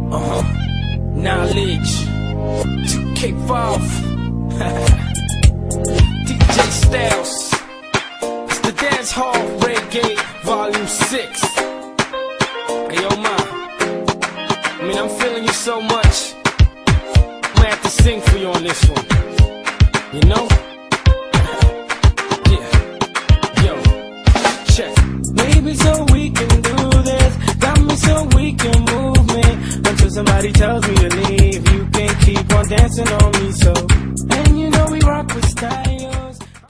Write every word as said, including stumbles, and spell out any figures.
Uh-huh. Knowledge. two K five. D J Styles. It's the Dance Hall Reggae Volume six. Hey, yo, ma. I mean, I'm feeling you so much. I'm gonna have to sing for you on this one. You know? Yeah. Yo. Check. Maybe so we can do this. Got me so we can move me. Until somebody tells me to leave. You can't keep on dancing on me. So